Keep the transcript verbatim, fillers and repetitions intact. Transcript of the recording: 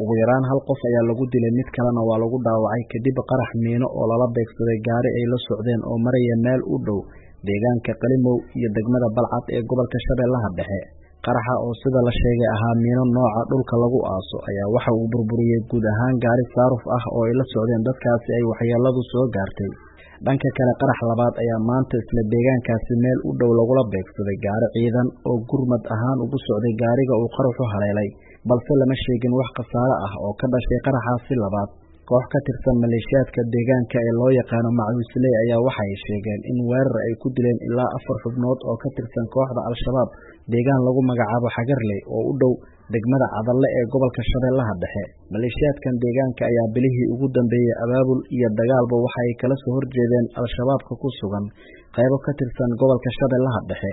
ugu yaraan hal qof ayaa lagu dilay mid kalena waa lagu dhaawacay kadib qarax miino oo lala beegsaday gaari ay la socdeen oo maraya meel u dhow deegaanka Qalimow iyo degmada Balcad ee gobolka Shabeellaha Dhexe. Qaraxa oo sida la sheegay ahaa miino nooca dhulka lagu aaso ayaa waxa uu burburiyay guud ahaan gaari saaruf ah oo ay la socdeen dadkaasi ay waxyeeladu soo gaartay. Dhanka kale qarax labaad ayaa maanta isla deegaankaasi meel u dhow lagula beegsaday gaari ciidan oo gurmad ahaan ugu socday gaariga uu qaraxu haleelay, balse lama sheegin wax khasaare ah oo ka dhashay qaraxaasi labaad. Koox ka tirsan maleeshiyaadka deegaanka ee loo yaqaano Macawisley ayaa waxay sheegeen in weerar ay ku dileen ilaa afar xubnood oo ka tirsan kooxda Al-Shabaab deegaan lagu magacaabo Xagarley oo u dhow degmada Cadalle ee gobolka Shabeellaha Dhexe. Maleeshiyaadkan deegaanka ayaa bilihii ugu dambeeyay abaabul iyo dagaalba waxa ay kala soo horjeedeen Al-Shabaabka ku sugan qaybo ka tirsan gobolka Shabeellaha Dhexe.